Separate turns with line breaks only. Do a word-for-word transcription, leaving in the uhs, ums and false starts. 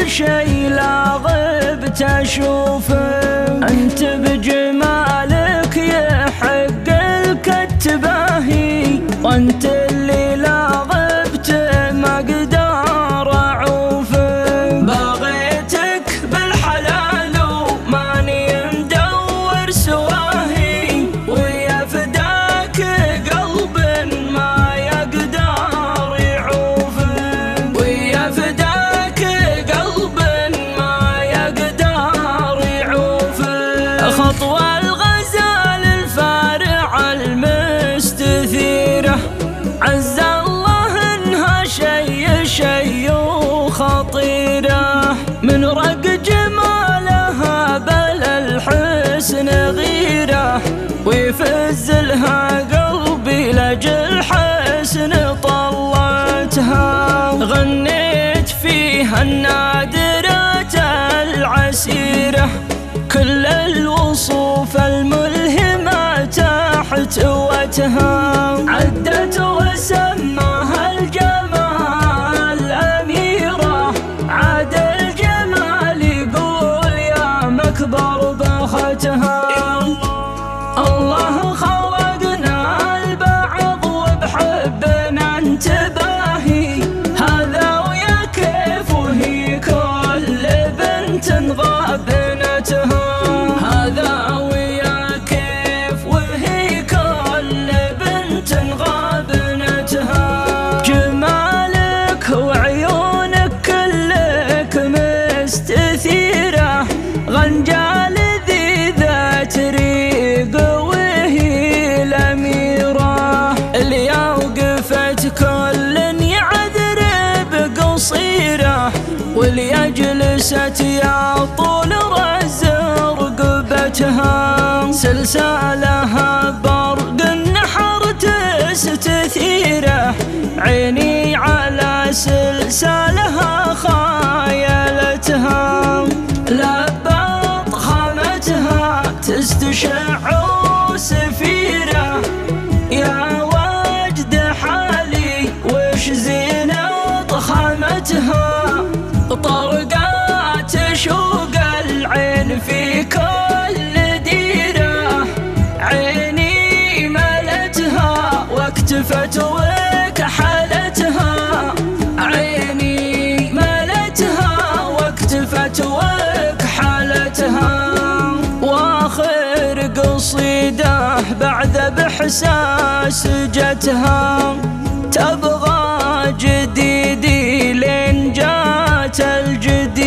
شي لا غبت اشوفه، انت بجمالك يحق لك التباهي، وانت اللي لا غبت ما اقدر اعوفه. بغيتك بالحلال وماني مدور سواهي، ويا فداك قلب ما يقدر يعوفه، ويا فداك قلب ما يقدر يعوفه. خطوة الغزال الفارعة المستثيرة، عز الله انها شي شي وخطيرة، من رق جمالها بل الحسن غيرة، ويفز لها قلبي لاجل حسن طلتها. غنيت فيها النادرات العسيرة، كل الوصوف الملهمة تحت وتها، عدت وسماها الجمال أميرة، عاد الجمال يقول يا مكبر بختها. الله خلقنا البعض وبحبنا انتباهي، هذا ويا كيف وهي كل بنت غابنتها، هذا ويا كيف وهي كل بنت غابنتها. جمالك وعيونك كلك مستثيرة، غنجة لذيذة تريق وهي الأميرة، اللي وقفت كل يعذر بقصيرة، واللي جلست يا طول رز رقبتها. سلسالها برق النحر تستثيره، عيني على سلسالها خايلتها، لبط خامتها تستشع سفيرة، يا وجد حالي وش زينة ضخامتها، طرقات شوق العين في كل ديرة، عيني ملتها واكتفت وكحلتها، عيني ملتها واكتفت وكحلتها. واخر قصيدة بعد بحساس جتها، تبغى جديدي لين جات الجديد.